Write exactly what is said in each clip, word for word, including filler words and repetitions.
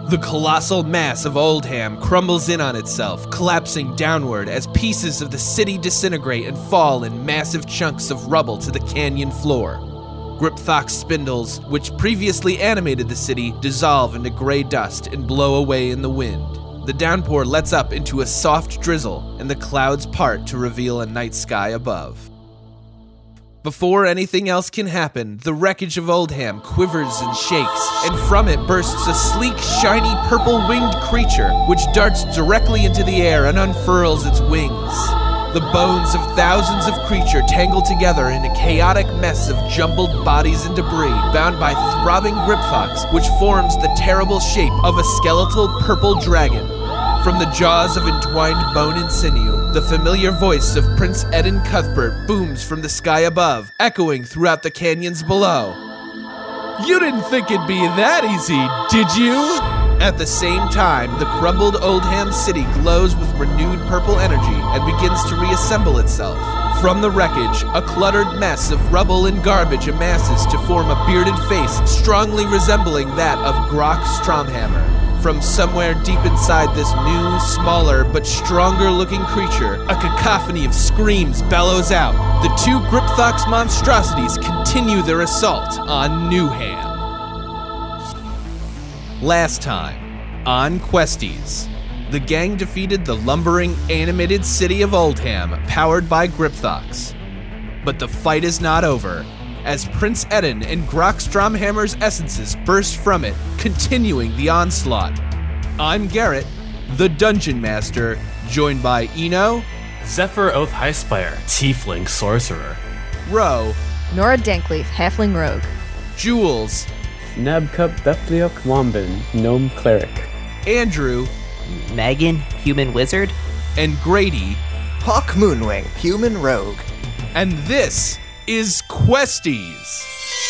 The colossal mass of Oldham crumbles in on itself, collapsing downward as pieces of the city disintegrate and fall in massive chunks of rubble to the canyon floor. Gripthok's spindles, which previously animated the city, dissolve into gray dust and blow away in the wind. The downpour lets up into a soft drizzle, and the clouds part to reveal a night sky above. Before anything else can happen, the wreckage of Oldham quivers and shakes, and from it bursts a sleek, shiny, purple-winged creature, which darts directly into the air and unfurls its wings. The bones of thousands of creatures tangle together in a chaotic mess of jumbled bodies and debris, bound by throbbing Gripthoks, which forms the terrible shape of a skeletal purple dragon. From the jaws of entwined bone and sinew, the familiar voice of Prince Eden Cuthbert booms from the sky above, echoing throughout the canyons below. You didn't think it'd be that easy, did you? At the same time, the crumbled Oldham city glows with renewed purple energy and begins to reassemble itself. From the wreckage, a cluttered mess of rubble and garbage amasses to form a bearded face strongly resembling that of Grok Stromhammer. From somewhere deep inside this new, smaller, but stronger-looking creature, a cacophony of screams bellows out. The two Gripthok's monstrosities continue their assault on Newham. Last time, on Questies, the gang defeated the lumbering, animated city of Oldham, powered by Gripthoks. But the fight is not over, as Prince Eden and Grok Stromhammer's essences burst from it, continuing the onslaught. I'm Garrett, the Dungeon Master, joined by Eno, Zephyr Oath Highspire, Tiefling Sorcerer, Ro, Nora Dankleaf, Halfling Rogue, Jules, Nabcup Bethleok Womban, Gnome Cleric, Andrew, Megan, Human Wizard, and Grady, Hawk Moonwing, Human Rogue. And this is Questies.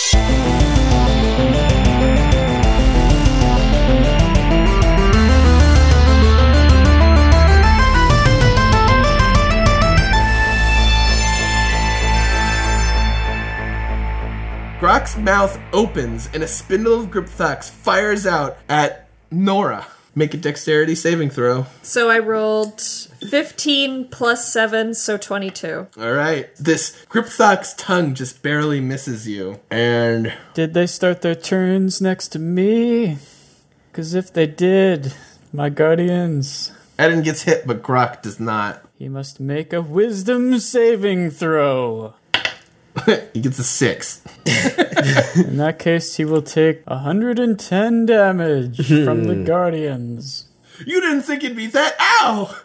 Grok's mouth opens and a spindle of Gripthoks fires out at Nora. Make a dexterity saving throw. So I rolled fifteen plus seven, so twenty-two. All right. This Gripthok's tongue just barely misses you. And did they start their turns next to me? Because if they did, my guardians... Eden gets hit, but Grok does not. He must make a wisdom saving throw. He gets a six. In that case, he will take one hundred ten damage from the guardians. You didn't think it'd be that... Ow!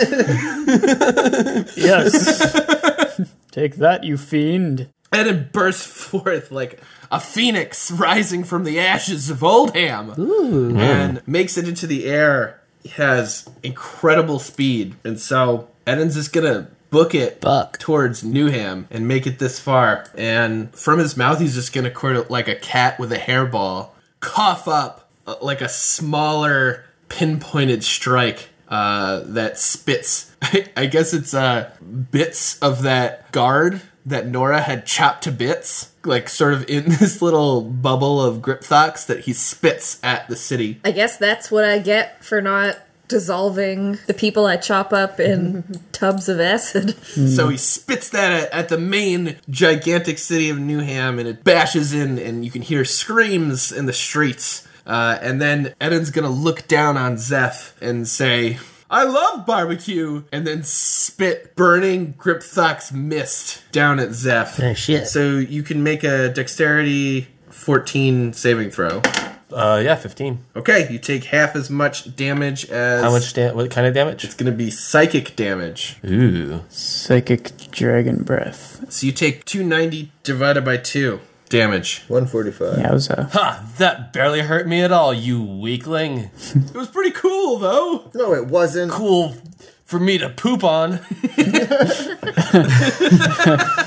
Yes. Take that, you fiend. Eden bursts forth like a phoenix rising from the ashes of Oldham. Ooh. And makes it into the air. He has incredible speed. And so Eden's just gonna book it Buck. towards Newham and make it this far. And from his mouth, he's just gonna quirk like a cat with a hairball, cough up uh, like a smaller pinpointed strike uh, that spits. I guess it's uh, bits of that guard that Nora had chopped to bits, like sort of in this little bubble of Gripthoks that he spits at the city. I guess that's what I get for not dissolving the people I chop up in tubs of acid. So he spits that at, at the main gigantic city of Newham, and it bashes in, and you can hear screams in the streets. Uh, and then Eden's gonna look down on Zeph and say, I love barbecue, and then spit burning Gripthok's mist down at Zeph. Oh, shit. So you can make a dexterity fourteen saving throw. Uh, yeah, fifteen. Okay, you take half as much damage as... How much da- what kind of damage? It's going to be psychic damage. Ooh. Psychic dragon breath. So you take two ninety divided by two damage. one forty-five. Yowza. Ha! That barely hurt me at all, you weakling. It was pretty cool, though. No, it wasn't. Cool for me to poop on.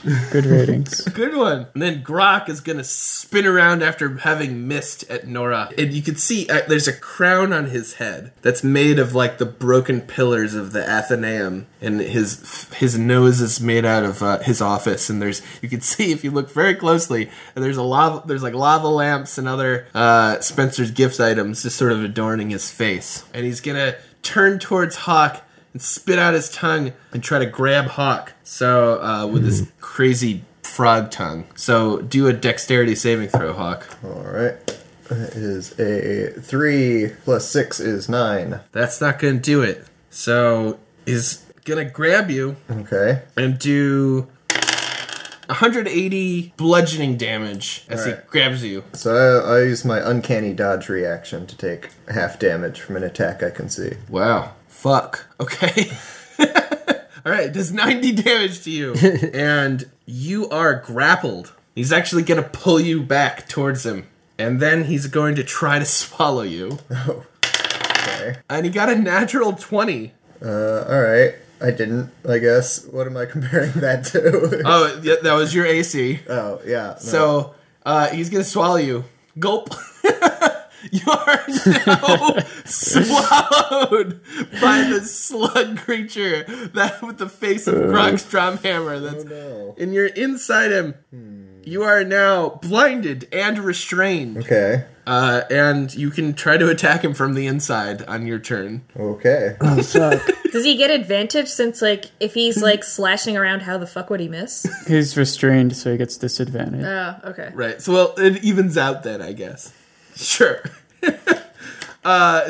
Good ratings. Good one. And then Grok is going to spin around after having missed at Nora. And you can see uh, there's a crown on his head that's made of like the broken pillars of the Athenaeum. And his his nose is made out of uh, his office. And there's you can see if you look very closely, there's a lava, there's like lava lamps and other uh, Spencer's Gifts items just sort of adorning his face. And he's going to turn towards Hawk and spit out his tongue and try to grab Hawk. So, uh, with this crazy frog tongue. So, do a dexterity saving throw, Hawk. Alright. That is a three plus six is nine. That's not going to do it. So, he's going to grab you Okay. and do one hundred eighty bludgeoning damage as Alright. he grabs you. So I, I use my uncanny dodge reaction to take half damage from an attack I can see. Wow. Fuck. Okay. Alright, does ninety damage to you. And you are grappled. He's actually going to pull you back towards him. And then he's going to try to swallow you. Oh. Okay. And he got a natural twenty. Uh, alright. I didn't, I guess. What am I comparing that to? Oh, yeah, that was your A C. Oh, yeah. No. So, uh, he's going to swallow you. Gulp. You are now swallowed by the slug creature that with the face of Grok's Drumhammer. That's, Oh, no. and you're inside him. You are now blinded and restrained. Okay. Uh, and you can try to attack him from the inside on your turn. Okay. Does he get advantage since, like, if he's, like, slashing around, how the fuck would he miss? He's restrained, so he gets disadvantage. Oh, okay. Right. So, well, it evens out then, I guess. Sure. uh,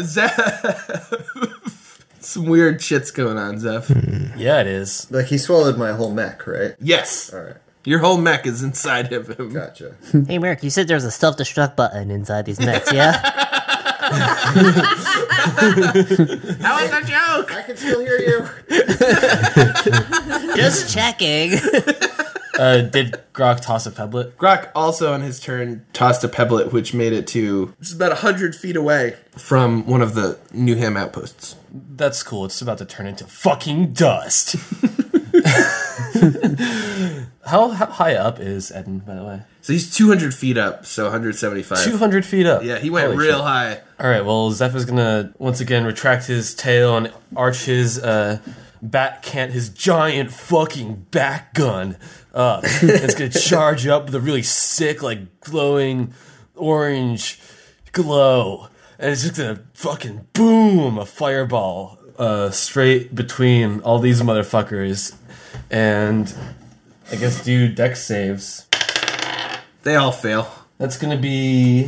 Zeph. Some weird shit's going on, Zeph. Yeah, it is. Like, he swallowed my whole mech, right? Yes. Alright. Your whole mech is inside of him. Gotcha. Hey, Merrick, you said there was a self-destruct button inside these mechs, yeah? That was a joke! I can still hear you. Just checking. Uh, did Grok toss a pebblet? Grok also on his turn tossed a pebblet, which made it to just about one hundred feet away from one of the Newham outposts. That's cool. It's about to turn into fucking dust. how, how high up is Eden, by the way? So he's two hundred feet up, so one hundred seventy-five. two hundred feet up. Yeah, he went Holy real shit. high. All right, well, Zeph is going to once again retract his tail and arch his uh, bat cant, his giant fucking bat gun up. It's going to charge up with a really sick, like, glowing orange glow. And it's just going to fucking boom, a fireball uh, straight between all these motherfuckers. And I guess do dex saves. They all fail. That's going to be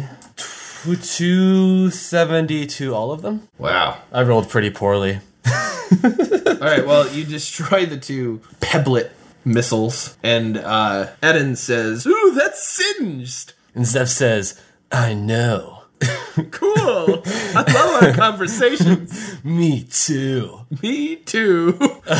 two seventy to all of them. Wow. I rolled pretty poorly. All right, well, you destroy the two pebblet missiles, and uh, Eden says, "Ooh, that's singed." And Zeph says, I know. Cool. I love our conversations. Me too. Me too.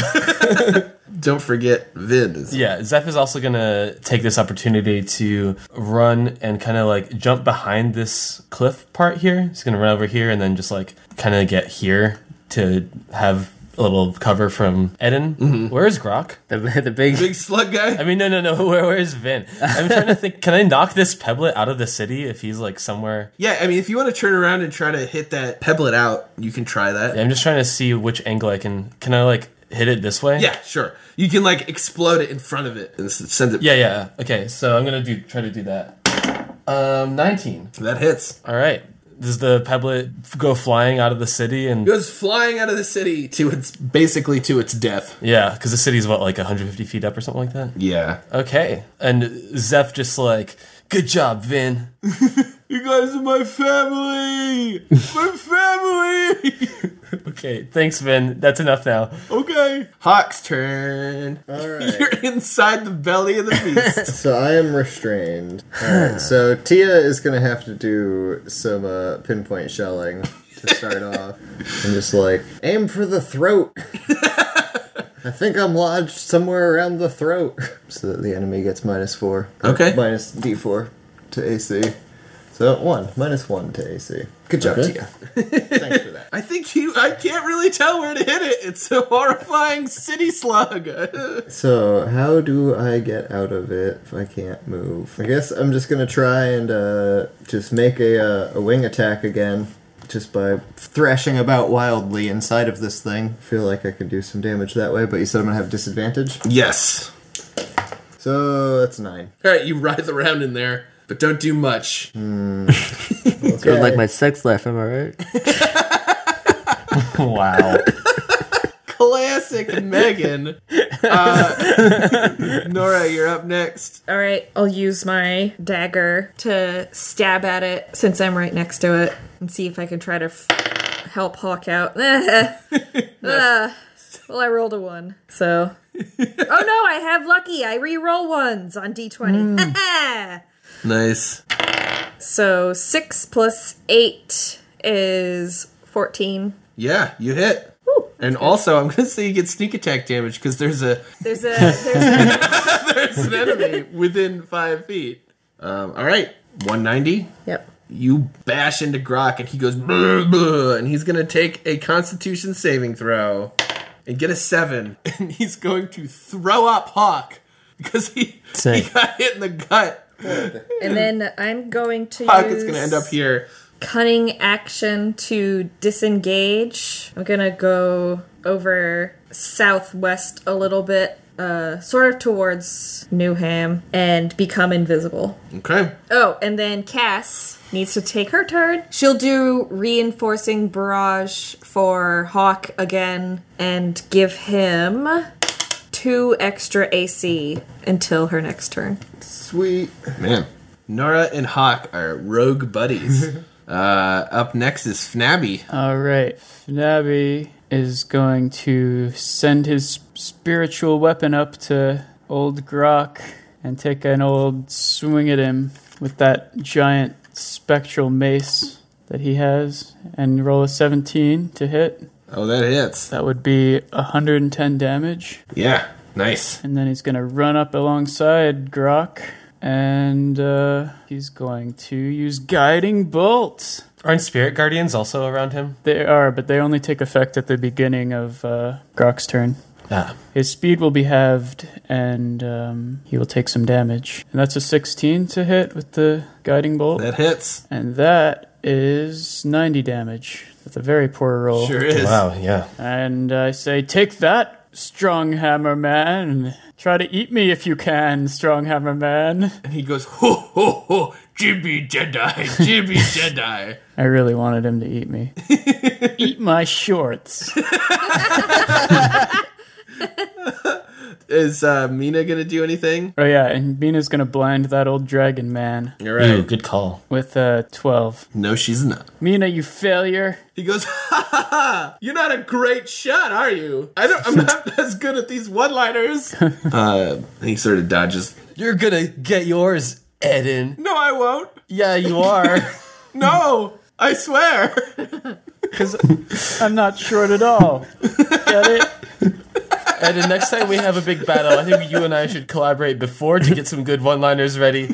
Don't forget, Vin is. Yeah, Zeph is also going to take this opportunity to run and kind of like jump behind this cliff part here. He's going to run over here and then just like kind of get here to have a little cover from Eden. Mm-hmm. Where is Grok? The, the big... Big slug guy. I mean, no, no, no. Where, where is Vin? I'm trying to think. Can I knock this pebblet out of the city if he's like somewhere? Yeah, I mean, if you want to turn around and try to hit that pebblet out, you can try that. Yeah, I'm just trying to see which angle I can. Can I like hit it this way? Yeah, sure. You can like explode it in front of it and s- send it. Yeah, yeah. Okay, so I'm gonna do try to do that. Um, nineteen. That hits. All right. Does the pebblet f- go flying out of the city? And Goes flying out of the city to its basically to its death. yeah, because the city's what, like one hundred fifty feet up or something like that. Yeah. Okay, and Zeph just like, good job, Vin. You guys are my family. My family. Okay, thanks, Vin. That's enough now. Okay. Hawk's turn. All right. You're inside the belly of the beast. So I am restrained. Alright, so Tia is going to have to do some uh, pinpoint shelling to start off. And just like, aim for the throat. I think I'm lodged somewhere around the throat. So that the enemy gets minus four. Okay. Minus D four to A C. So one. Minus one to A C. Good job, Okay. Tia. Thanks for that. I think you. I can't really tell where to hit it. It's a horrifying city slug. So, how do I get out of it if I can't move? I guess I'm just gonna try and uh, just make a, uh, a wing attack again. Just by thrashing about wildly inside of this thing. Feel like I could do some damage that way, but you said I'm gonna have disadvantage? Yes. So, that's nine. All right, you writhe around in there, but don't do much. Mm. It's sort of like my sex life, am I right? Wow. Classic Megan. Uh, Nora, you're up next. All right, I'll use my dagger to stab at it since I'm right next to it and see if I can try to f- help Hawk out. uh, well, I rolled a one, so. Oh no, I have lucky. I re-roll ones on d twenty. Mm. Nice. So six plus eight is fourteen. Yeah, you hit. Woo. And also, I'm gonna say you get sneak attack damage because there's a There's a there's a there's an enemy within five feet. Um, all right, one ninety. Yep. You bash into Grok, and he goes, "Blah, blah," and he's gonna take a Constitution saving throw and get a seven, and he's going to throw up Hawk because he Same. he got hit in the gut. And then I'm going to Hawk use is gonna end up here. cunning action to disengage. I'm gonna go over southwest a little bit, uh, sort of towards Newham, and become invisible. Okay. Oh, and then Cass needs to take her turn. She'll do reinforcing barrage for Hawk again and give him two extra A C until her next turn. Sweet. Man, Nora and Hawk are rogue buddies. uh, up next is Fnabby. All right. Fnabby is going to send his spiritual weapon up to old Grok and take an old swing at him with that giant spectral mace that he has and roll a seventeen to hit. Oh, that hits. That would be one hundred ten damage. Yeah, nice. And then he's going to run up alongside Grok and uh, he's going to use Guiding Bolt. Aren't Spirit Guardians also around him? They are, but they only take effect at the beginning of uh, Grok's turn. Ah. His speed will be halved, and um, he will take some damage. And that's a sixteen to hit with the Guiding Bolt. That hits. And that is ninety damage. That's a very poor roll. Sure is. Wow, yeah. And I say, take that, Strong Hammer Man. Try to eat me if you can, Strong Hammer Man. And he goes, ho, ho, ho, Jimmy Jedi, Jimmy Jedi. I really wanted him to eat me. Eat my shorts. Is uh, Mina going to do anything? Oh yeah, and Mina's gonna blind that old dragon man You're Ooh, right. good call. with uh, twelve. No, she's not. Mina, you failure. He goes, ha ha ha! You're not a great shot, are you? I don't. I'm not as good at these one-liners. uh, he sort of dodges. You're gonna get yours, Eden. No, I won't. Yeah, you are. No, I swear. Because I'm not short at all. Get it? Eden, next time we have a big battle, I think you and I should collaborate before to get some good one-liners ready.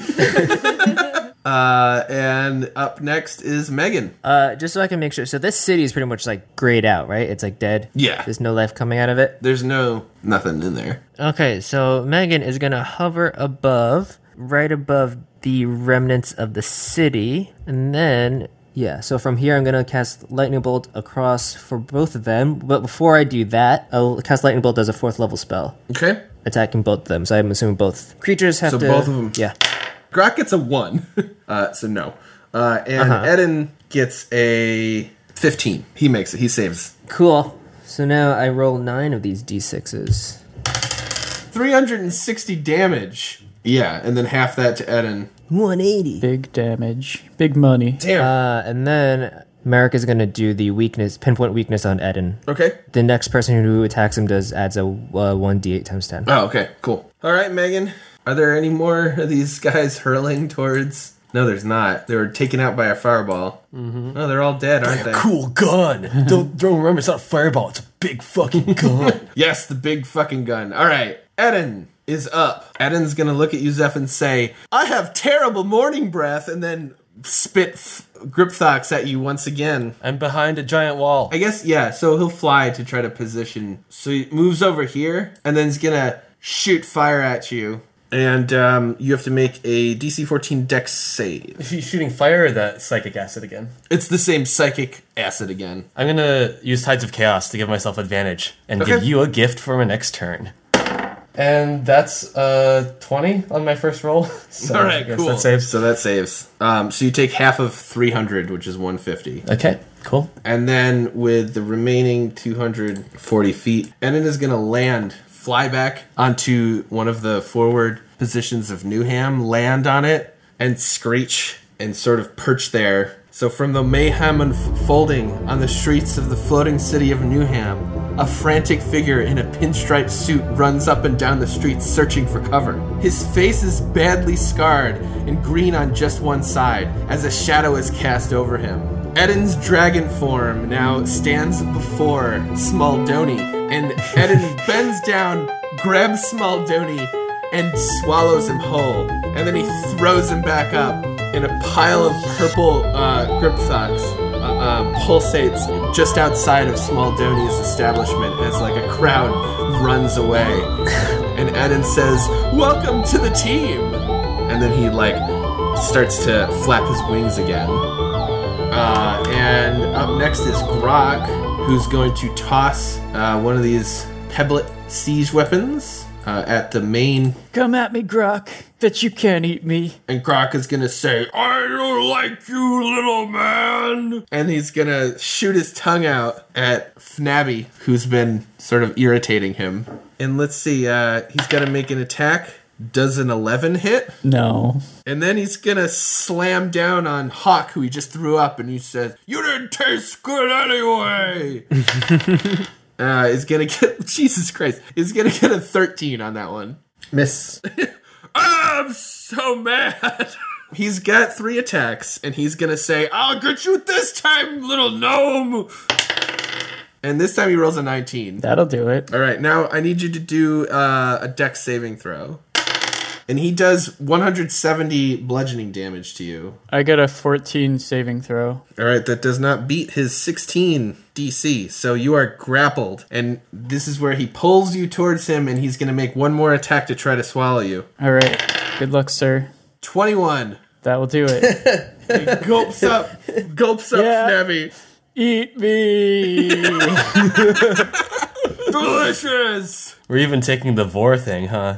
Uh, and up next is Megan. Uh, just so I can make sure. So this city is pretty much like grayed out, right? It's like dead. Yeah. There's no life coming out of it. There's no nothing in there. Okay, so Megan is gonna hover above, right above the remnants of the city, and then yeah. So from here, I'm gonna cast lightning bolt across for both of them. But before I do that, I'll cast lightning bolt as a fourth level spell, Okay. attacking both of them. So I'm assuming both creatures have So to. both of them. Yeah. Grok gets a one. uh, so no. Uh, and Uh-huh. Eden gets a fifteen. He makes it. He saves. Cool. So now I roll nine of these d sixes. three hundred sixty damage. Yeah, and then half that to Eden. one eighty. Big damage. Big money. Damn. Uh, and then Merrick is gonna do the weakness, pinpoint weakness on Eden. okay. The next person who attacks him does adds a uh, one d eight times ten. Oh, okay. Cool. All right, Megan. Are there any more of these guys hurling towards... No, there's not. They were taken out by a fireball. Mm-hmm. Oh, they're all dead, aren't they? Cool gun. don't, don't remember, it's not a fireball. It's a big fucking gun. Yes, the big fucking gun. All right. Eden is up. Eden's going to look at you, Zeph, and say, I have terrible morning breath, and then spit f- Gripthox at you once again. I'm behind a giant wall. I guess, yeah, so he'll fly to try to position. So he moves over here, and then he's gonna shoot fire at you. And um, you have to make a D C fourteen Dex save. Is he shooting fire or that psychic acid again? It's the same psychic acid again. I'm gonna use Tides of Chaos to give myself advantage and Okay. give you a gift for my next turn. And that's uh twenty on my first roll. So All I right, guess cool. That saves. So that saves. Um, so you take half of three hundred, which is one hundred fifty. Okay, cool. And then with the remaining two hundred forty feet, Eden is going to land, fly back onto one of the forward positions of Newham, land on it, and screech and sort of perch there. So from the mayhem unfolding on the streets of the floating city of Newham, a frantic figure in a pinstripe suit runs up and down the streets searching for cover. His face is badly scarred and green on just one side as a shadow is cast over him. Eden's dragon form now stands before Smaldoni, and Eden bends down, grabs Smaldoni, and swallows him whole. And then he throws him back up, and a pile of purple uh, Gripthox uh, uh, pulsates just outside of Smaldoni's establishment as like a crowd runs away. And Eden says, "Welcome to the team!" And then he like starts to flap his wings again. Uh, and up next is Grok, who's going to toss uh, one of these pebblet siege weapons uh, at the main. Come at me, Grok. Bet you can't eat me. And Grok is gonna say, "I don't like you, little man." And he's gonna shoot his tongue out at Fnabby, who's been sort of irritating him. And let's see, uh, he's gonna make an attack. Does an eleven hit? No. And then he's gonna slam down on Hawk, who he just threw up, and he says, "You didn't taste good anyway." uh, he's gonna get, Jesus Christ, he's gonna get a thirteen on that one. Miss. I'm so mad. He's got three attacks, and he's gonna say, "I'll get you this time, little gnome." And this time he rolls a nineteen. That'll do it. All right, now I need you to do uh, a dex saving throw. And he does one hundred seventy bludgeoning damage to you. I got a fourteen saving throw. All right, that does not beat his sixteen D C. So you are grappled. And this is where he pulls you towards him, and he's going to make one more attack to try to swallow you. All right. Good luck, sir. twenty-one. That will do it. He gulps up, gulps up Yeah. Snabby. Eat me. Delicious! We're even taking the Vor thing, huh?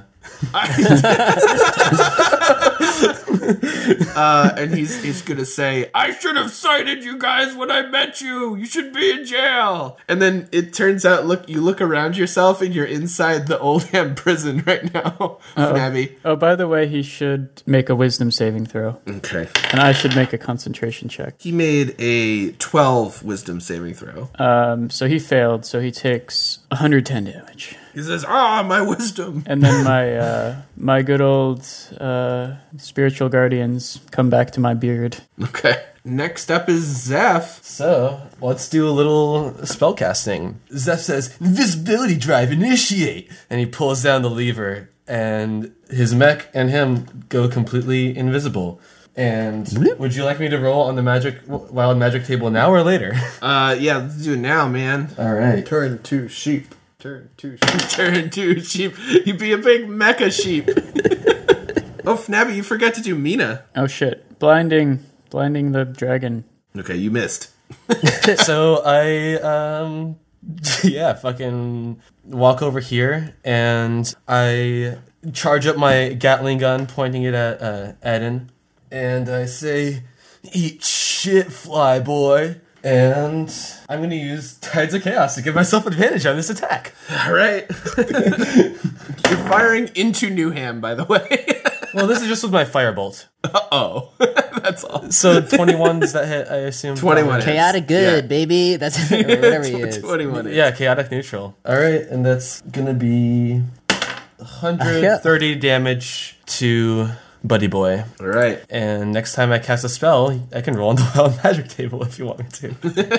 uh, and he's he's gonna say, "I should have cited you guys when I met you. You should be in jail." And then it turns out, look, you look around yourself, and you're inside the Oldham prison right now, Fnabby. Oh, by the way, he should make a wisdom saving throw. Okay. And I should make a concentration check. He made a twelve wisdom saving throw. Um, so he failed, so he takes one hundred ten damage. He says, "Ah, my wisdom." And then my uh, my good old uh, spiritual guardians come back to my beard. Okay. Next up is Zeph. So, let's do a little spellcasting. Zeph says, "Invisibility drive, initiate!" And he pulls down the lever, and his mech and him go completely invisible. And would you like me to roll on the magic wild magic table now or later? Uh, yeah, let's do it now, man. All right. Turn to sheep. Turn to sheep. Turn to sheep. You'd be a big mecha sheep. Oh, Fnabby, you forgot to do Mina. Oh shit! Blinding, blinding the dragon. Okay, you missed. So I, um, yeah, fucking walk over here and I charge up my Gatling gun, pointing it at uh, Eden, and I say, "Eat shit, fly boy." And I'm going to use Tides of Chaos to give myself advantage on this attack. All right. You're firing into Newham, by the way. Well, this is just with my firebolt. Uh-oh. That's all. So twenty-one, does that hit, I assume? twenty-one hits. Chaotic good, Yeah. baby. That's whatever he is. twenty-one hits. Yeah, chaotic neutral. All right, and that's going to be one hundred thirty damage to Buddy Boy. All right. And next time I cast a spell, I can roll on the wild magic table if you want me to.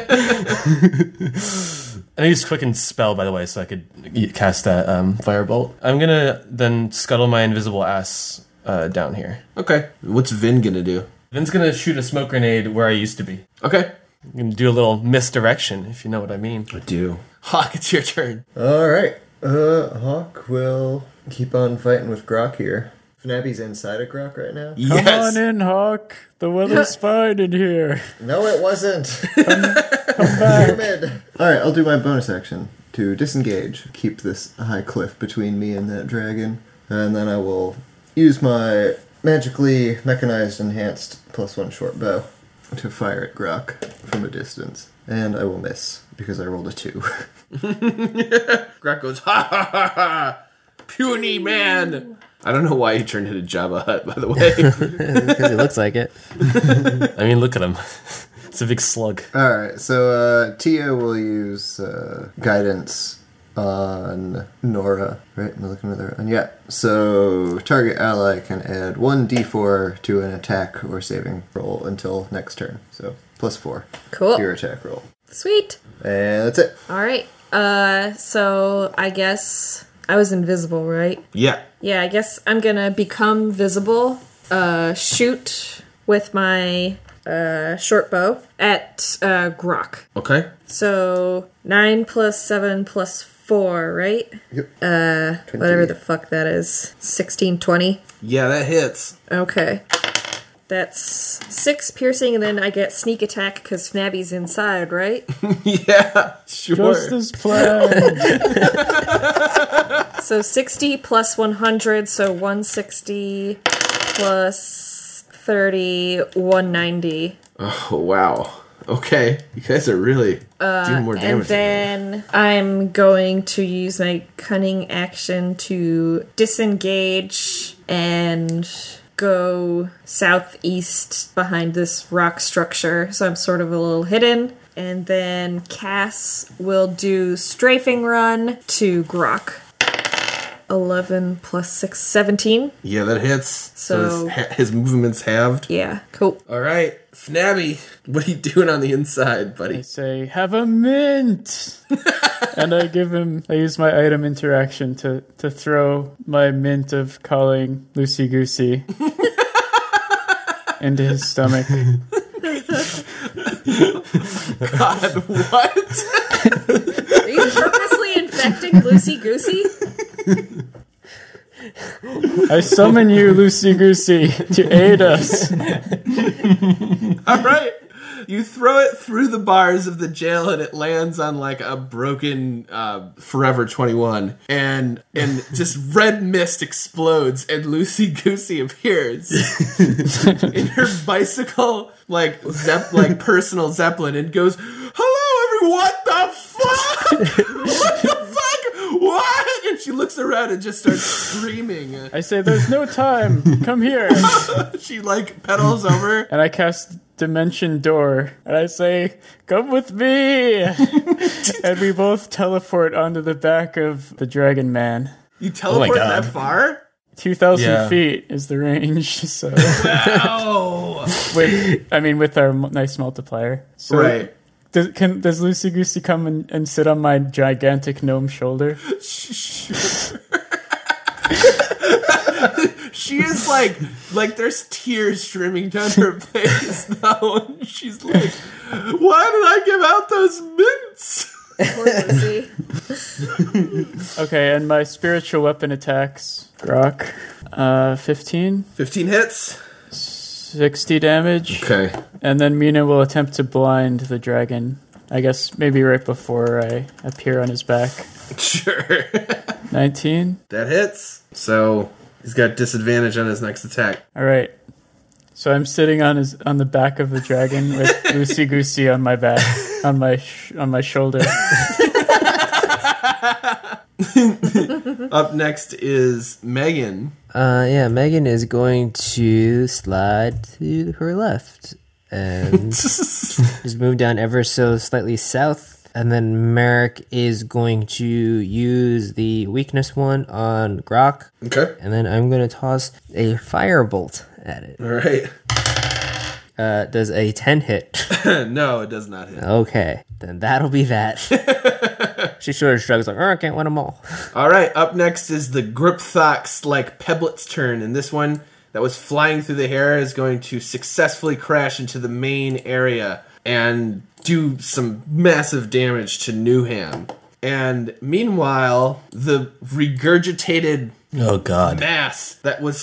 And I used Quicken Spell, by the way, so I could cast that um, Firebolt. I'm going to then scuttle my invisible ass uh, down here. Okay. What's Vin gonna do? Vin's gonna shoot a smoke grenade where I used to be. Okay. I'm gonna do a little misdirection, if you know what I mean. I do. Hawk, it's your turn. All right. Uh, Hawk will keep on fighting with Grok here. Fnabby's inside of Grok right now? Come on in, Hawk. The weather's fine in here. No, it wasn't. Come back. Pyramid. All right, I'll do my bonus action to disengage. Keep this high cliff between me and that dragon. And then I will use my magically mechanized enhanced plus one short bow to fire at Grok from a distance. And I will miss because I rolled a two. Grok goes, ha ha ha ha! Puny man! I don't know why he turned into Jabba Hutt, by the way. Because it looks like it. I mean, look at him. It's a big slug. Alright, so uh, Tia will use uh, guidance on Nora. Right? Am I looking at the right one? Yeah. So target ally can add one d four to an attack or saving roll until next turn. So plus four Cool. to your attack roll. Sweet. And that's it. All right. Uh, so I guess I was invisible, right? Yeah. Yeah, I guess I'm gonna become visible. Uh, shoot with my uh short bow at uh Grok. Okay. So nine plus seven plus four, right? Yep. Uh, whatever the fuck that is. Sixteen, twenty. Yeah, that hits. Okay. That's six piercing, and then I get sneak attack because Fnabby's inside, right? Yeah, sure. Just as planned. So sixty plus one hundred, so one sixty plus thirty, one ninety. Oh, wow. Okay. You guys are really doing more And damage. then I'm going to use my cunning action to disengage and go southeast behind this rock structure, so I'm sort of a little hidden. And then Cass will do strafing run to Grok. eleven plus six, seventeen. Yeah, that hits. So, So- his, ha- his movement's halved. Yeah, cool. All right. Fnabby, what are you doing on the inside, I buddy? say, have a mint. And I give him, I use my item interaction to, to throw my mint of calling Loosey Goosey into his stomach. God, what? Are you purposely infecting Loosey Goosey? I summon you, Loosey Goosey, to aid us. All right. You throw it through the bars of the jail and it lands on like a broken uh, Forever twenty-one. And and just red mist explodes and Loosey Goosey appears in her bicycle, like zep, like personal Zeppelin, and goes, "Hello, everyone! What the fuck? What the fuck? What?" And she looks around and just starts screaming. I say, there's no time. Come here. She like pedals over. And I cast Dimension Door. And I say, come with me. And we both teleport onto the back of the Dragon Man. You teleport God. that far? two thousand Yeah. feet is the range. So, Oh. with, I mean, with our m- nice multiplier. So Right. Does, can, does Loosey Goosey come and, and sit on my gigantic gnome shoulder? Sure. She is like, like there's tears streaming down her face though. And she's like, why did I give out those mints? Poor Lucy. Okay, and my spiritual weapon attacks. Grok. Uh, fifteen. fifteen hits. sixty damage. Okay. And then Mina will attempt to blind the dragon. I guess maybe right before I appear on his back. Sure. nineteen. That hits. So he's got disadvantage on his next attack. All right. So I'm sitting on his on the back of the dragon with Loosey Goosey on my back, on my sh- on my shoulder. Up next is Megan. Uh, yeah, Megan is going to slide to her left and just move down ever so slightly south. And then Merrick is going to use the weakness one on Grok. Okay. And then I'm going to toss a firebolt at it. All right. Uh, does a ten hit? No, it does not hit. Okay, then that'll be that. She sort of shrugs like, oh, I can't win them all. All right, up next is the Gripthox like Peblet's turn, and this one, that was flying through the air is going to successfully crash into the main area and do some massive damage to Newham. And meanwhile, the regurgitated Oh, God. mass that was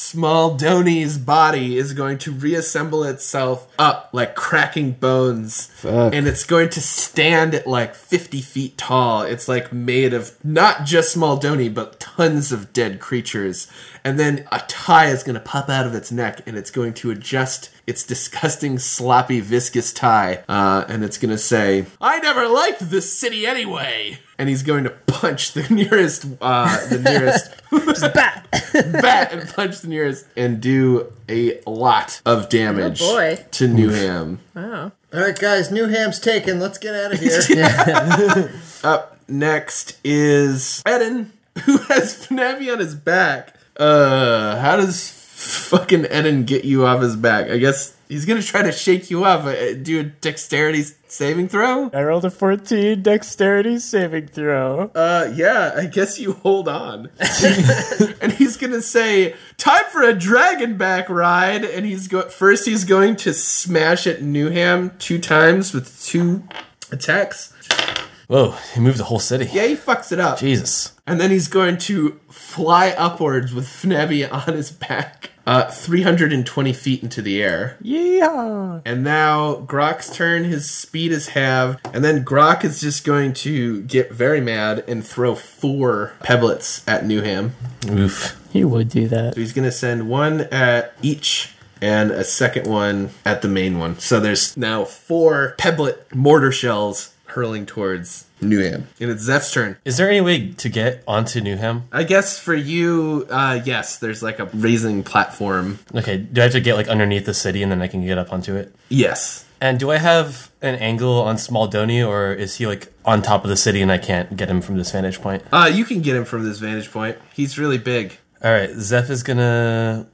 Smaldoni's body is going to reassemble itself up like cracking bones. Fuck. And it's going to stand at like fifty feet tall. It's like made of not just Smaldoni, but tons of dead creatures. And then a tie is going to pop out of its neck, and it's going to adjust its disgusting, sloppy, viscous tie. Uh, and it's going to say, I never liked this city anyway. And he's going to punch the nearest, uh, the nearest Just bat. bat and punch the nearest and do a lot of damage Oh, boy. to Newham. Wow. All right, guys, Newham's taken. Let's get out of here. Up next is Eden, who has Fnavi on his back. Uh, how does fucking Eden get you off his back? I guess he's gonna try to shake you up. Uh, Do a dexterity saving throw? I rolled a fourteen dexterity saving throw. Uh, yeah, I guess you hold on. And he's gonna say, time for a dragon back ride. And he's go- first he's going to smash at Newham two times with two attacks. Whoa, he moved the whole city. Yeah, he fucks it up. Jesus. And then he's going to fly upwards with Fnavi on his back, uh, three hundred twenty feet into the air. Yeah. And now Grok's turn, his speed is halved, and then Grok is just going to get very mad and throw four pebblets at Newham. Oof. He would do that. So he's going to send one at each and a second one at the main one. So there's now four pebblet mortar shells hurling towards Newham. And it's Zeph's turn. Is there any way to get onto Newham? I guess for you, uh, yes, there's like a raising platform. Okay, do I have to get like underneath the city and then I can get up onto it? Yes. And do I have an angle on Smaldoni, or is he like on top of the city and I can't get him from this vantage point? Uh, you can get him from this vantage point. He's really big. All right, Zeph is gonna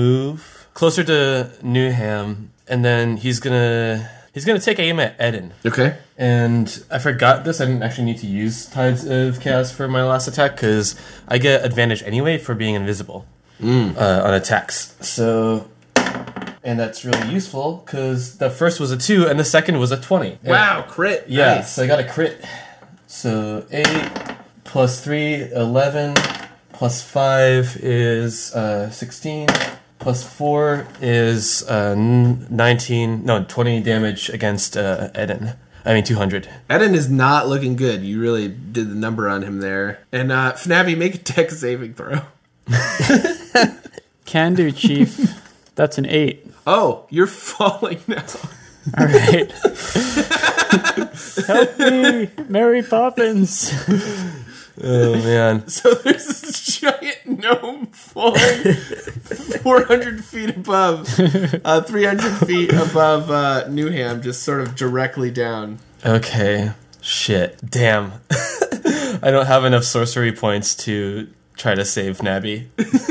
move closer to Newham, and then he's gonna he's gonna take aim at Eden. Okay. And I forgot this. I didn't actually need to use Tides of Chaos for my last attack because I get advantage anyway for being invisible uh, on attacks. So, and that's really useful because the first was a two and the second was a twenty. Wow, crit. Yeah, Nice. so I got a crit. So eight plus three, eleven, plus five is uh, sixteen, plus four is uh, nineteen, no, twenty damage against uh, Eden. I mean, two hundred. Eden is not looking good. You really did the number on him there. And uh, Fnavi, make a dex saving throw. Can do, Chief. That's an eight. Oh, you're falling now. All right. Help me, Mary Poppins. Oh, man. So there's this giant gnome falling four hundred feet above, uh, three hundred feet above uh, Newham, just sort of directly down. Okay. Shit. Damn. I don't have enough sorcery points to try to save Nabby.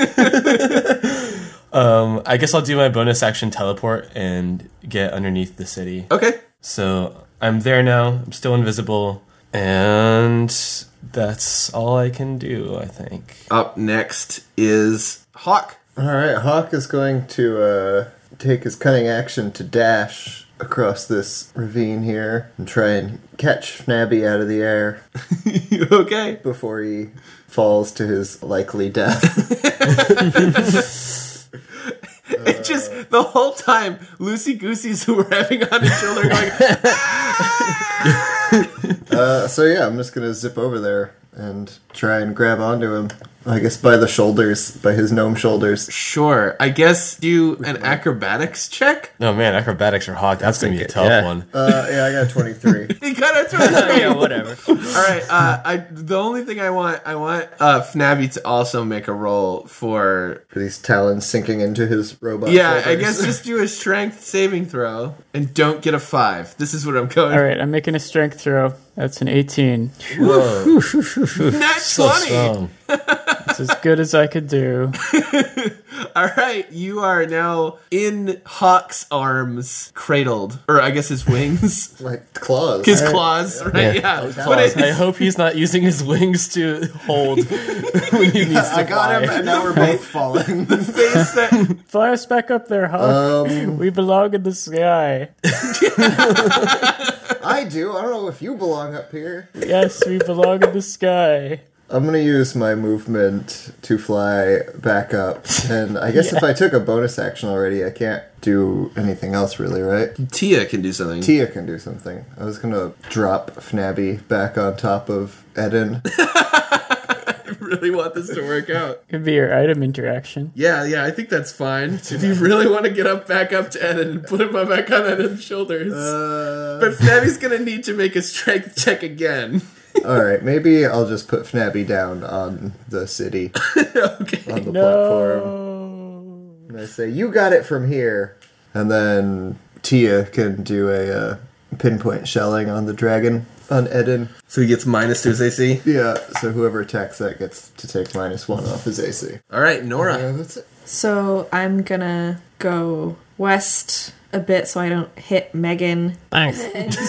um, I guess I'll do my bonus action teleport and get underneath the city. Okay. So I'm there now. I'm still invisible. And that's all I can do, I think. Up next is Hawk. All right, Hawk is going to uh, take his cunning action to dash across this ravine here and try and catch Fnabi out of the air You okay? before he falls to his likely death. It just, the whole time, Loosey Gooseys who were having on his shoulder going, uh, so yeah, I'm just going to zip over there and try and grab onto him. I guess by the shoulders, by his gnome shoulders. sure, I guess do an acrobatics check? Oh man, acrobatics or Hawk, that's going to be a tough yeah. one. Uh, yeah, I got twenty-three. You got a twenty-three. Yeah, whatever. All right. Uh, I the only thing I want I want uh, Fnabi to also make a roll for. For these talons sinking into his robot Yeah, I shoulders. guess just do a strength saving throw and don't get a five. This is what I'm going. All right, I'm making a strength throw. That's an eighteen. Whoa. Nat So twenty. strong. It's as good as I could do. All right, you are now in Hawk's arms, cradled, or I guess his wings, Like claws. his claws, right? Yeah, Yeah. but it, I hope he's not using his wings to hold when he needs to I got fly. him, and now we're both falling. face that Fly us back up there, Hawk. Um, We belong in the sky. I do. I don't know if you belong up here. Yes, we belong in the sky. I'm gonna use my movement to fly back up, and I guess if I took a bonus action already, I can't do anything else really, right? Tia can do something. Tia can do something. I was gonna drop Fnabby back on top of Eden. I really want this to work out. Could be your item interaction. Yeah, yeah, I think that's fine. If you really want to get up back up to Eden and put him back on Eden's shoulders. Uh, But Fnabby's gonna need to make a strength check again. Alright, maybe I'll just put Fnabby down on the city, Okay. on the platform. No. And I say, you got it from here. And then Tia can do a uh, pinpoint shelling on the dragon, on Eden. So he gets minus to his A C. Yeah, so whoever attacks that gets to take minus one off his A C. All right, Nora. Yeah, that's it. So I'm gonna go west a bit so I don't hit Megan. Thanks.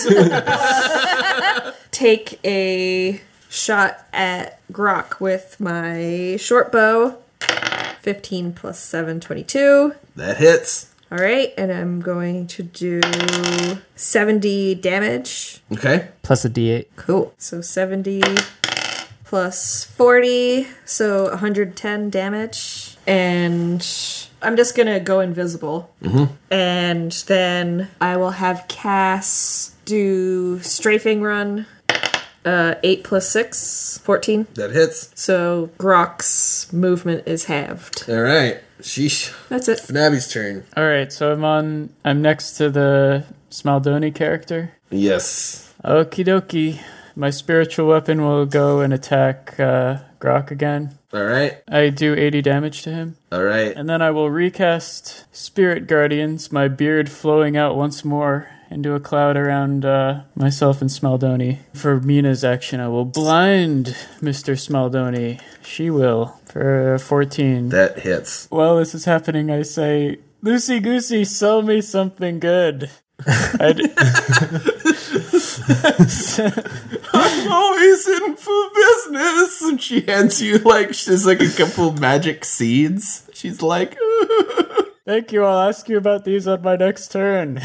Take a shot at Grok with my short bow. fifteen plus seven, twenty-two. That hits. All right, and I'm going to do seventy damage. Okay. Plus a D eight. Cool. So seventy plus forty, so one hundred ten damage. And I'm just going to go invisible. Mm-hmm. And then I will have Cass do strafing run. Uh, eight plus six, fourteen. That hits. So Grok's movement is halved. All right. Sheesh. That's it. Fnabby's turn. All right, so I'm on. I'm next to the Smaldoni character. Yes. Okie dokie. My spiritual weapon will go and attack uh, Grok again. All right. I do eighty damage to him. All right. And then I will recast Spirit Guardians, my beard flowing out once more into a cloud around uh, myself and Smaldoni. For Mina's action, I will blind Mister Smaldoni. She will, for fourteen. That hits. While this is happening, I say, Lucy Goosey, sell me something good. I'd- I'm always in for business. And she hands you, like, she's like a couple magic seeds. She's like, Thank you, I'll ask you about these on my next turn.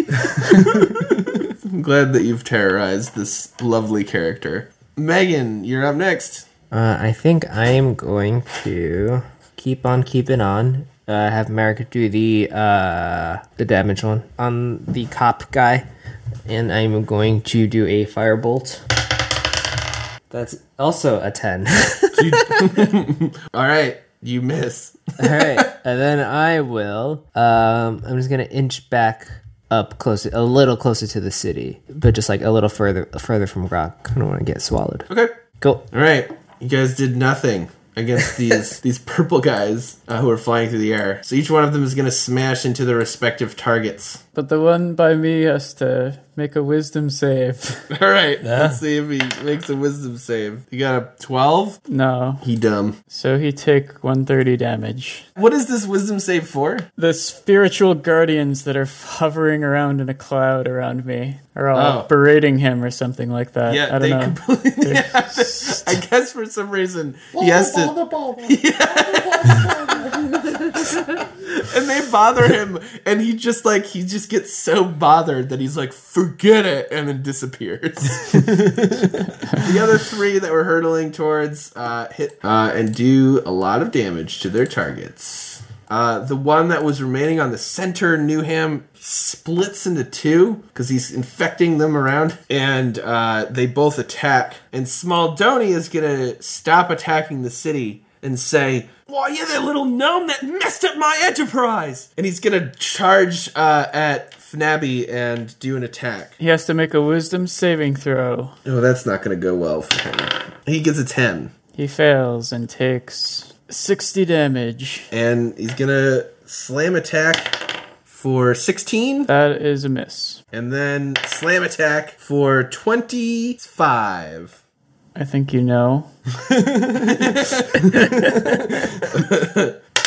I'm glad that you've terrorized this lovely character. Megan, you're up next. Uh, I think I am going to keep on keeping on. Uh, have Merrick do the uh, the damage one on the cop guy, and I'm going to do a firebolt. That's also a ten. All right, you miss. All right, and then I will. Um, I'm just gonna inch back up closer, a little closer to the city, but just like a little further, further from Grok. I don't want to get swallowed. Okay. Cool. All right, you guys did nothing against these these purple guys uh, who are flying through the air. So each one of them is going to smash into their respective targets. But the one by me has to make a wisdom save. All right, let's see if he makes a wisdom save. You got a twelve? No. He dumb. So he take one hundred thirty damage. What is this wisdom save for? The spiritual guardians that are hovering around in a cloud around me are all Oh. berating him or something like that. Yeah, I don't they know. completely. Yeah, I guess for some reason he has to, and they bother him, and he just like he just gets so bothered that he's like, forget it, and then disappears. The other three that were hurtling towards uh, hit uh, and do a lot of damage to their targets. Uh, the one that was remaining on the center, Newham, splits into two because he's infecting them around, and uh, they both attack. And Smaldoni is gonna stop attacking the city and say, "Why, you're that little gnome that messed up my enterprise!" And he's gonna charge uh, at Fnabby and do an attack. He has to make a wisdom saving throw. Oh, that's not gonna go well for him. He gets a ten. He fails and takes sixty damage. And he's gonna slam attack for sixteen. That is a miss. And then slam attack for twenty-five. I think you know.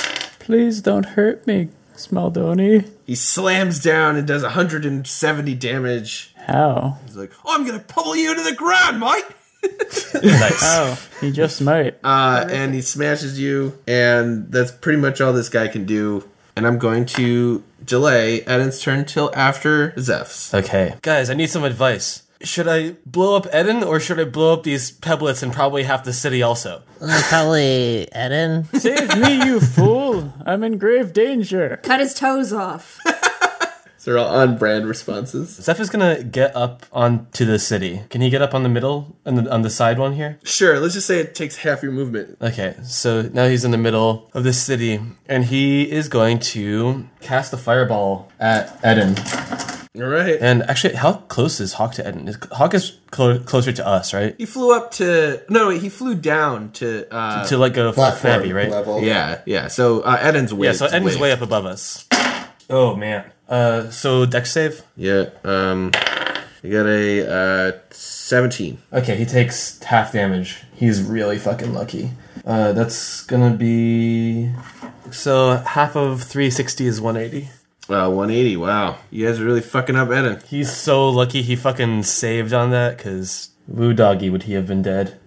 Please don't hurt me, Smaldoni. He slams down and does one hundred seventy damage. How? He's like, oh, I'm gonna pummel you to the ground, mate! Nice. Oh, he just might. Uh, and he smashes you, and that's pretty much all this guy can do. And I'm going to delay Eden's turn till after Zeph's. Okay. Guys, I need some advice. Should I blow up Eden, or should I blow up these peblets and probably half the city also? Uh, probably Eden. Save me, you fool! I'm in grave danger. Cut his toes off. They're all on-brand responses. Zeph is gonna get up onto the city. Can he get up on the middle, on the, on the side one here? Sure, let's just say it takes half your movement. Okay, so now he's in the middle of the city, and he is going to cast a fireball at Eden. All right. And actually, how close is Hawk to Eden? Is, Hawk is clo- closer to us, right? He flew up to... No, wait, he flew down to... Uh, to like go Platform Fabby, right? level. yeah, yeah. So uh, Eden's way... Yeah, so Eden's way up above us. Oh, man. Uh, so Dex save? Yeah, um... You got a uh, seventeen. Okay, he takes half damage. He's really fucking lucky. Uh, that's gonna be... So half of three sixty is one eighty. Uh, one eighty, wow. You guys are really fucking up Eden. He's so lucky he fucking saved on that, because woo doggy would he have been dead.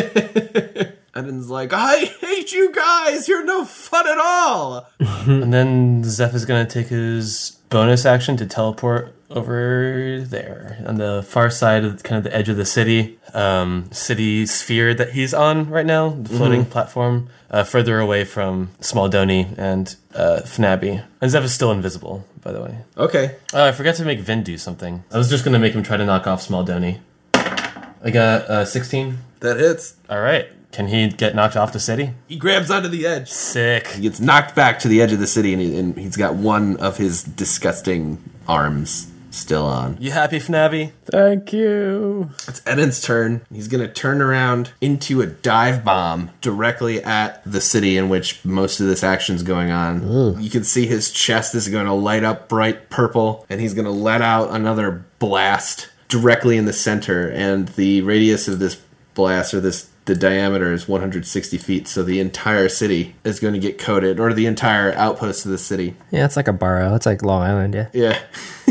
Eden's like, I hate you guys! You're no fun at all! And then Zeph is gonna take his bonus action to teleport over there on the far side of kind of the edge of the city, um, city sphere that he's on right now, the floating mm-hmm. platform, uh, further away from Smaldoni and uh, Fnabi. And Zeph is still invisible, by the way. Okay. Oh, I forgot to make Vin do something. I was just gonna make him try to knock off Smaldoni. I got uh, sixteen. That hits. All right. Can he get knocked off the city? He grabs onto the edge. Sick. He gets knocked back to the edge of the city, and, he, and he's got one of his disgusting arms still on. You happy, Fnabi? Thank you. It's Eden's turn. He's going to turn around into a dive bomb directly at the city in which most of this action's going on. Ooh. You can see his chest is going to light up bright purple, and he's going to let out another blast directly in the center, and the radius of this blast, or this the diameter, is one hundred sixty feet, so the entire city is going to get coated, or the entire outpost of the city. Yeah, it's like a borough. It's like Long Island, yeah. Yeah.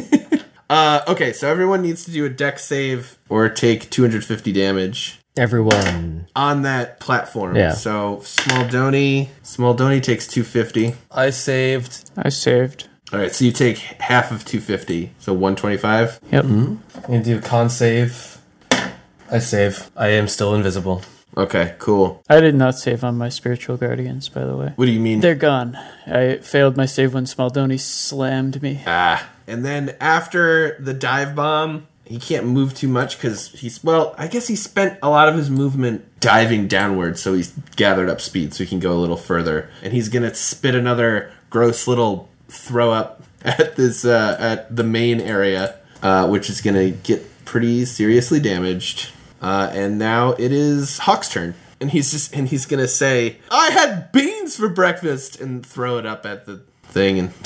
uh, okay, so everyone needs to do a dex save or take two hundred fifty damage. Everyone. On that platform. Yeah. So Smaldoni, Smaldoni takes two hundred fifty. I saved. I saved. All right, so you take half of two hundred fifty, so one hundred twenty-five. Yep. I'm going to do con save. I save. I am still invisible. Okay, cool. I did not save on my spiritual guardians, by the way. What do you mean? They're gone. I failed my save when Smaldoni slammed me. Ah. And then after the dive bomb, he can't move too much because he's, well, I guess he spent a lot of his movement diving downward, so he's gathered up speed so he can go a little further. And he's going to spit another gross little throw up at this, uh, at the main area, uh, which is going to get pretty seriously damaged. Uh, and now it is Hawk's turn. And he's just, and he's going to say, I had beans for breakfast, and throw it up at the thing. And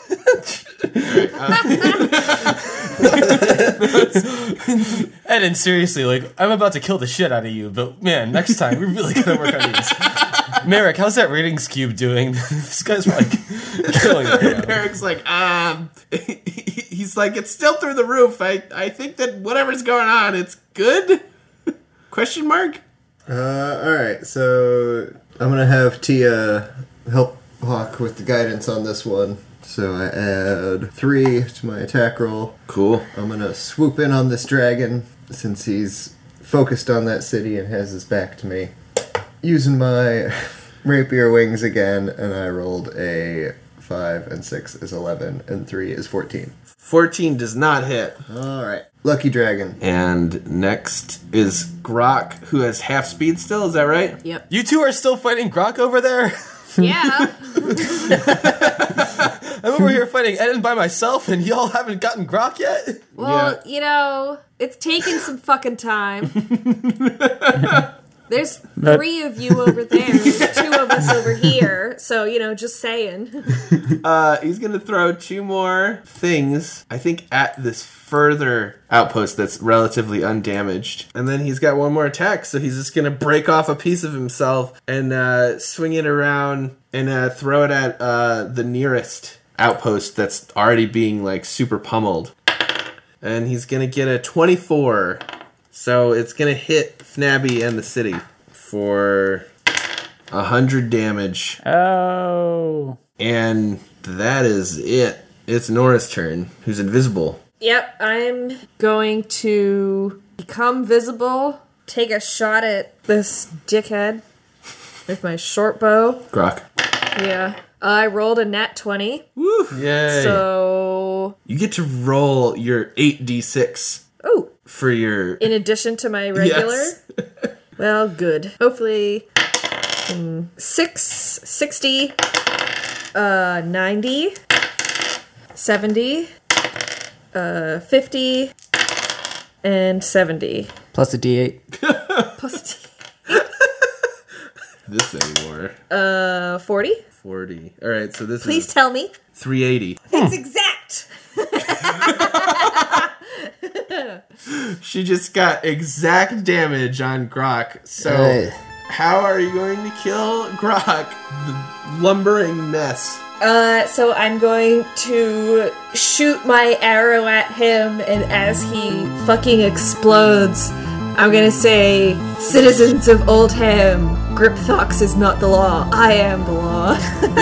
Eden, seriously, like, I'm about to kill the shit out of you, but man, next time we're really gonna work on these. Merrick, how's that ratings cube doing? This guy's like killing it right now. Merrick's like, um, he's like, it's still through the roof. I, I think that whatever's going on, it's good? Question mark? Uh, alright, so I'm gonna have Tia help Hawk with the guidance on this one. So I add three to my attack roll. Cool. I'm gonna swoop in on this dragon since he's focused on that city and has his back to me. Using my rapier wings again, and I rolled a five and six is eleven and three is fourteen. fourteen does not hit. Alright. Lucky dragon. And next is Grok, who has half speed still, is that right? Yep. You two are still fighting Grok over there? Yeah. I'm over here fighting Eden by myself, and y'all haven't gotten Grok yet? Well, you know, it's taking some fucking time. There's But- three of you over there. There's two of us over here. So, you know, just saying. Uh, he's gonna throw two more things, I think, at this further outpost that's relatively undamaged. And then he's got one more attack, so he's just gonna break off a piece of himself and uh, swing it around and uh, throw it at uh, the nearest outpost that's already being, like, super pummeled. And he's gonna get a twenty-four. So it's gonna hit Fnabby and the city for one hundred damage. Oh. And that is it. It's Nora's turn, who's invisible. Yep, I'm going to become visible, take a shot at this dickhead with my short bow. Grok. Yeah. I rolled a nat twenty. Woo! Yay. So, You get to roll your eight d six oh, for your... in addition to my regular. Yes. Well, good. Hopefully, um, six, sixty, uh, ninety, seventy, uh, fifty, and seventy. Plus a D eight. Plus t- This anymore. uh, forty. forty. Alright, so this Please is tell me. three eighty. It's exact. She just got exact damage on Grok. So, Hey. how are you going to kill Grok, the lumbering mess? Uh, so I'm going to shoot my arrow at him, and as he fucking explodes, I'm gonna say, citizens of Oldham, Gripthox is not the law. I am the law.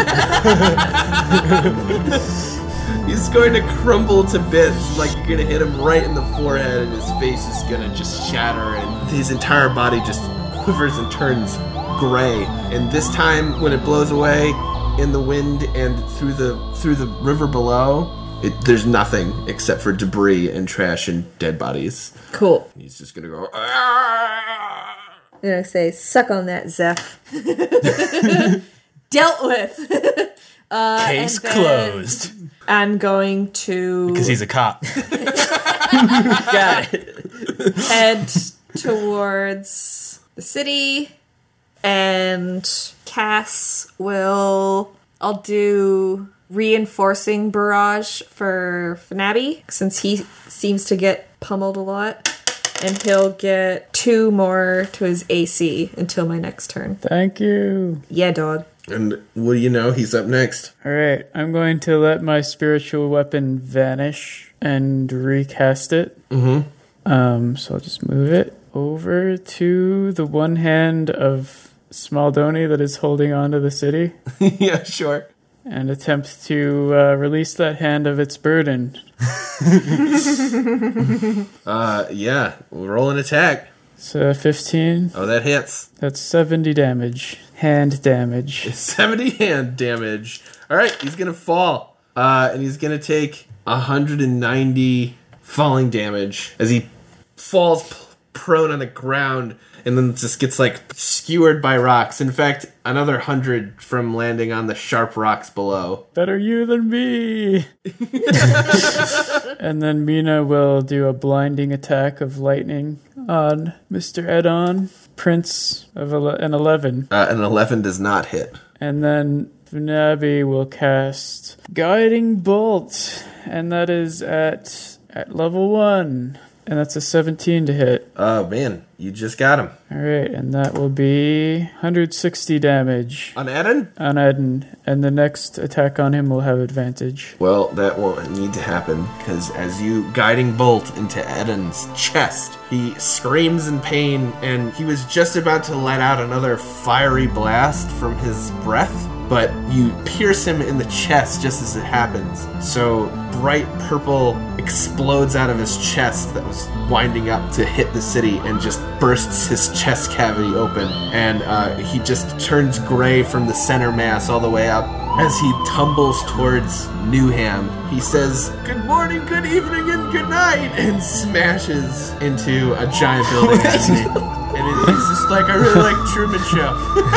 He's going to crumble to bits, like you're gonna hit him right in the forehead, and his face is gonna just shatter, and his entire body just quivers and turns gray. And this time, when it blows away in the wind and through the through the river below, it, there's nothing except for debris and trash and dead bodies. Cool. He's just gonna go. "Ah!" I'm gonna say, suck on that, Zeph. Dealt with. uh, Case and then closed. I'm going to Because he's a cop. Got it. head towards the city, and Cass will. I'll do reinforcing barrage for Fnabby since he seems to get pummeled a lot, and he'll get two more to his A C until my next turn. Thank you. Yeah, dog. And what do you know? He's up next. All right, I'm going to let my spiritual weapon vanish and recast it. Mm-hmm. Um, so I'll just move it over to the one hand of Smaldoni that is holding on to the city Yeah, sure. and attempt to uh, release that hand of its burden. Uh, yeah. Roll an attack. So fifteen, Oh, that hits. that's seventy damage. Hand damage. seventy hand damage. All right, he's gonna fall, uh, and he's gonna take one hundred ninety falling damage as he falls p- prone on the ground, and then just gets like skewered by rocks. In fact, another hundred from landing on the sharp rocks below. Better you than me. And then Mina will do a blinding attack of lightning on Mister Edon, Prince of ele- an eleven. Uh, an eleven does not hit. And then Fnabi will cast Guiding Bolt, and that is at at level one. And that's a seventeen to hit. Oh man, you just got him. Alright, and that will be one hundred sixty damage On Eden? on Eden. And the next attack on him will have advantage. Well, that won't need to happen, because as you guiding bolt into Eden's chest, he screams in pain, and he was just about to let out another fiery blast from his breath, but you pierce him in the chest just as it happens. So bright purple explodes out of his chest that was winding up to hit the city and just bursts his chest cavity open, and uh, he just turns gray from the center mass all the way up. As he tumbles towards Newham, he says, "Good morning, good evening, and good night," and smashes into a giant building. And it, it's just like, I really like Truman Show.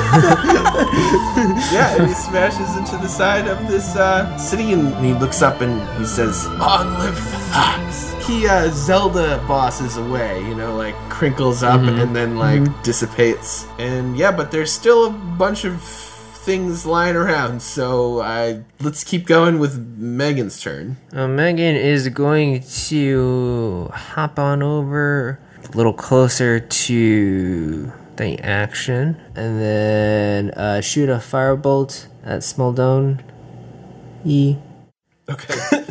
Yeah, and he smashes into the side of this uh, city, and he looks up and he says, "Long live the Thugs." He uh, Zelda bosses away, you know, like crinkles up mm-hmm. and then like mm-hmm. dissipates. And yeah, but there's still a bunch of things lying around, so uh, let's keep going with Megan's turn. Uh, Megan is going to hop on over a little closer to the action, and then uh, shoot a firebolt at Smaldone. E. Okay.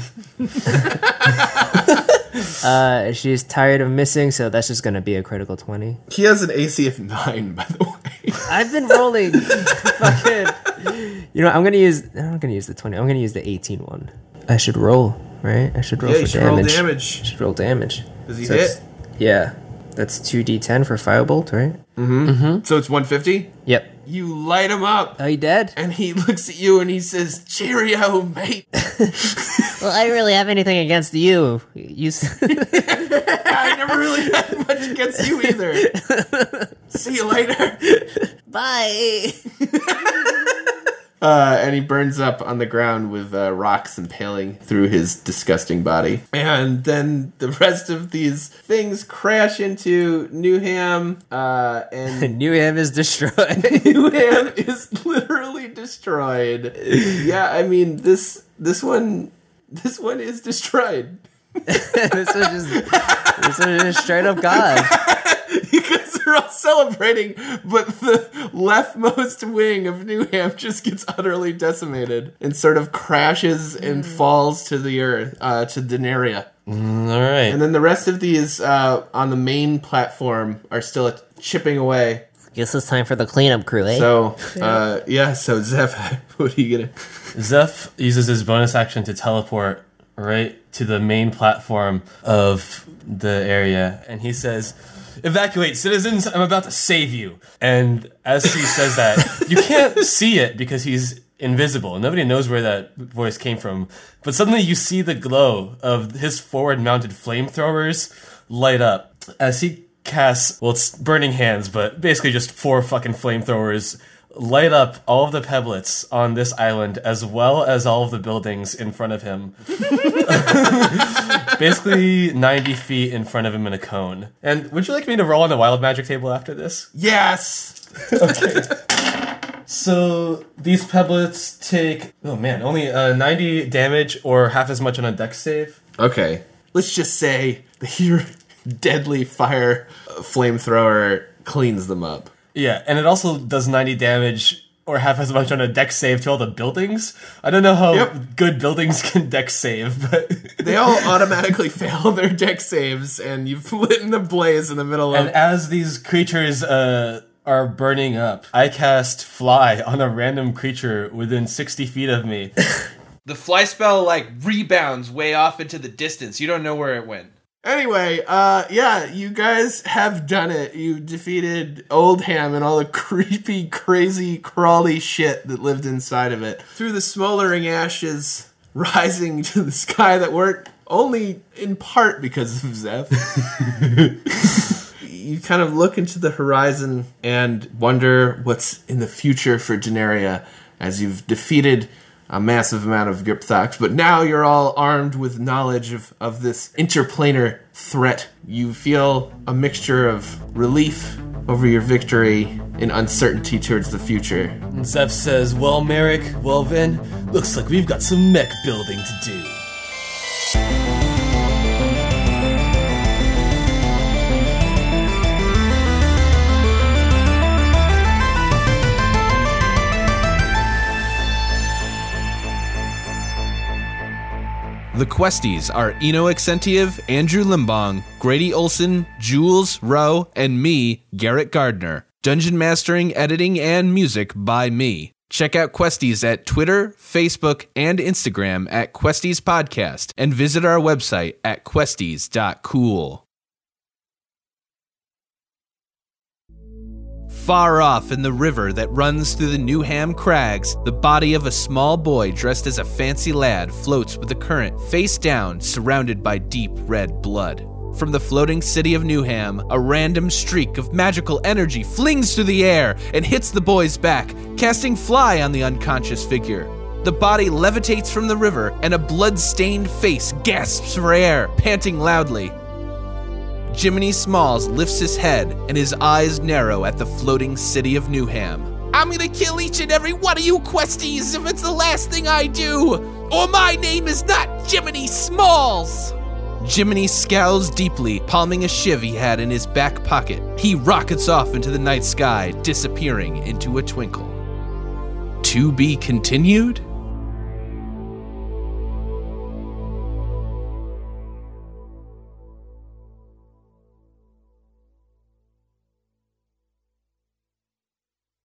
uh, she's tired of missing, so that's just gonna be a critical twenty. He has an A C of nine, by the way. I've been rolling. Fucking. You know, I'm gonna use. I'm not gonna use the twenty. I'm gonna use the eighteen one. I should roll, right? I should roll yeah, for you should damage. roll damage. I should roll damage. Does he so hit? Yeah. That's two d ten for firebolt, right? Mm-hmm. mm-hmm. So it's one fifty? Yep. You light him up. Oh, you dead? And he looks at you and he says, "Cheerio, mate." Well, I don't really have anything against you. You. I never really had much against you either. See you later. Bye. Uh, and he burns up on the ground with uh, rocks impaling through his disgusting body. And then the rest of these things crash into Newham, uh, and Newham is destroyed. Newham is literally destroyed. Yeah, I mean this this one this one is destroyed. this one just this one is just straight up God. Because they're all celebrating, but the leftmost wing of Newham just gets utterly decimated and sort of crashes and falls to the earth, uh, to Denaria. Mm, all right. And then the rest of these uh, on the main platform are still chipping away. Guess it's time for the cleanup crew, eh? So, uh, yeah, so Zeph, what are you gonna... Zeph uses his bonus action to teleport right to the main platform of the area, and he says, "Evacuate, citizens, I'm about to save you." And as he says that, you can't see it because he's invisible. Nobody knows where that voice came from. But suddenly you see the glow of his forward-mounted flamethrowers light up as he casts, well, it's Burning Hands, but basically just four fucking flamethrowers light up all of the pebblets on this island as well as all of the buildings in front of him. Basically ninety feet in front of him in a cone. And would you like me to roll on the wild magic table after this? Yes! Okay. So these pebblets take, oh man, only uh, ninety damage or half as much on a dex save. Okay. Let's just say the your deadly fire flamethrower cleans them up. Yeah, and it also does ninety damage or half as much on a dex save to all the buildings. I don't know how yep. good buildings can dex save, but... They all automatically fail their dex saves, and you've lit in the blaze in the middle of... And as these creatures uh, are burning up, I cast Fly on a random creature within sixty feet of me. The fly spell, like, rebounds way off into the distance. You don't know where it went. Anyway, uh, yeah, you guys have done it. You defeated Oldham and all the creepy, crazy, crawly shit that lived inside of it. Through the smoldering ashes rising to the sky that weren't only in part because of Zeph. You kind of look into the horizon and wonder what's in the future for Denaria as you've defeated a massive amount of Gripthox, but now you're all armed with knowledge of, of this interplanar threat. You feel a mixture of relief over your victory and uncertainty towards the future. And Zeph says, "Well, Merrick, well then, looks like we've got some mech building to do." The Questies are Eno Accentiev, Andrew Limbong, Grady Olson, Jules Rowe, and me, Garrett Gardner. Dungeon mastering, editing, and music by me. Check out Questies at Twitter, Facebook, and Instagram at Questies Podcast, and visit our website at questies dot cool. Far off in the river that runs through the Newham Crags, the body of a small boy dressed as a fancy lad floats with the current, face down, surrounded by deep red blood. From the floating city of Newham, a random streak of magical energy flings through the air and hits the boy's back, casting fly on the unconscious figure. The body levitates from the river, and a blood-stained face gasps for air, panting loudly. Jiminy Smalls lifts his head, and his eyes narrow at the floating city of Newham. I'm gonna kill each and every one of you questies if it's the last thing I do, or my name is not Jiminy Smalls! Jiminy scowls deeply, palming a shiv he had in his back pocket. He rockets off into the night sky, disappearing into a twinkle. To be continued?